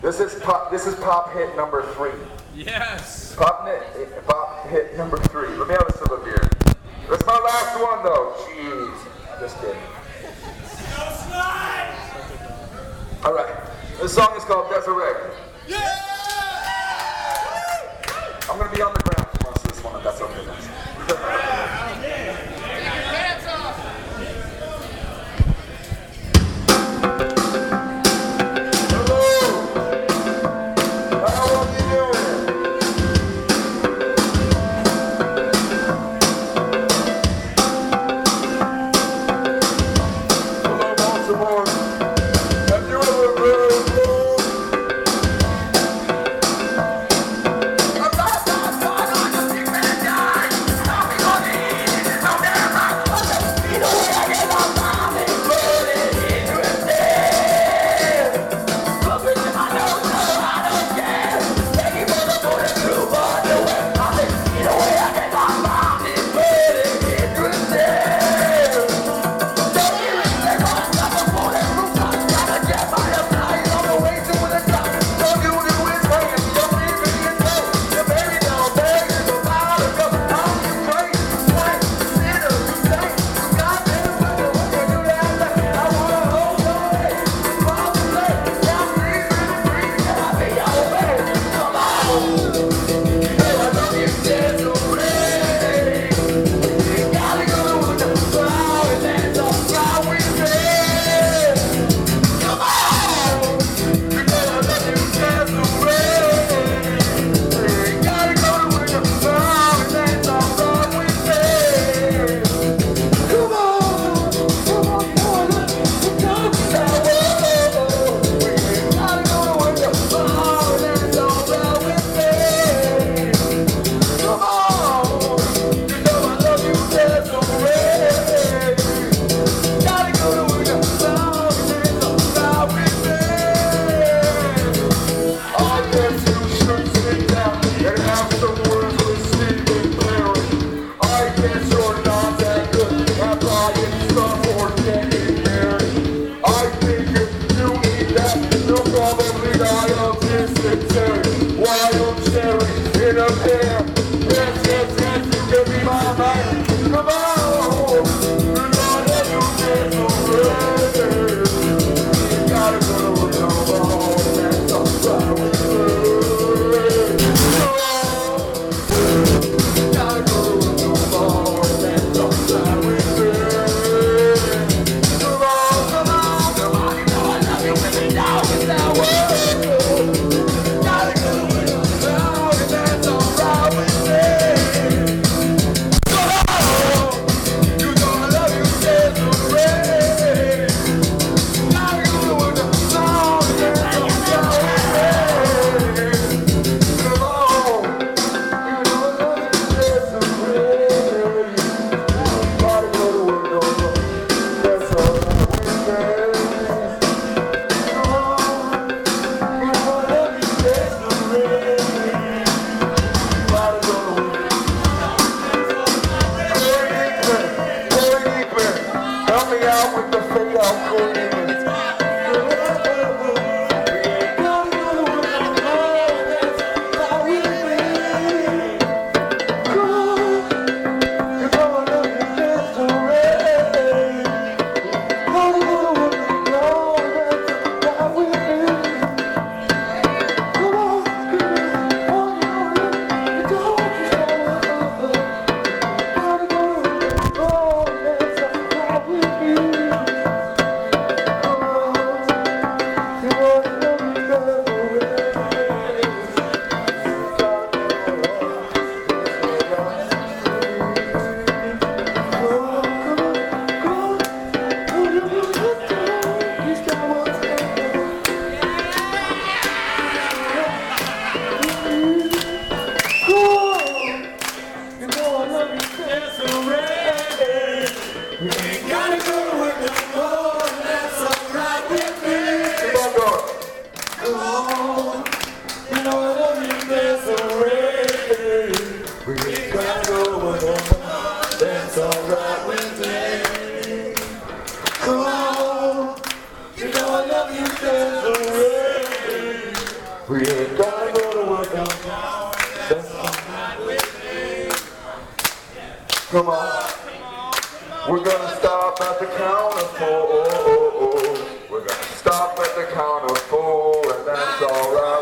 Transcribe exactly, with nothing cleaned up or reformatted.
This is pop. This is pop hit number three. Yes. Pop hit. Pop hit number three. Let me have a sip of beer. That's my last one, though. Jeez. Just kidding. All right. This song is called Desiree. Yeah. I'm gonna be on the ground for most of this one, if that's okay, guys. Gotta go with the flow, and that's alright with We ain't gotta go to work out. Come on. We're gonna stop at the count of four. We're gonna stop at the count of four, and that's alright.